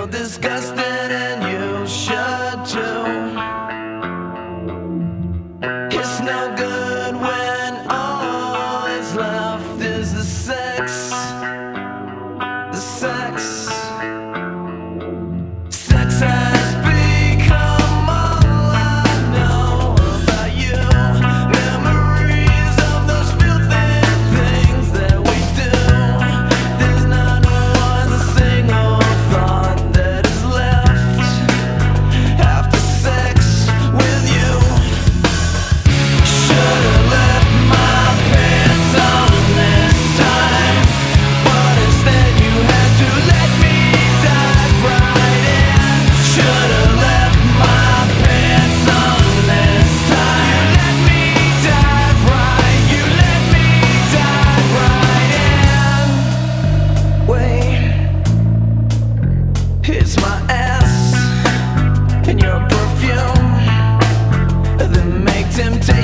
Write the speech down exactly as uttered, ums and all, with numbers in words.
disgusted, and you should too. It's no good when all that's left is the sex. The sex. Sex has become all I know about you. Memories of those filthy things that we do. There's not one single thought that is left after sex with you. Should've left my pants on this time, but instead you had to let me dive right in. Should've left my pants on this time. You let me dive right, you let me dive right in. Wait, it's my ass and your perfume that make temptation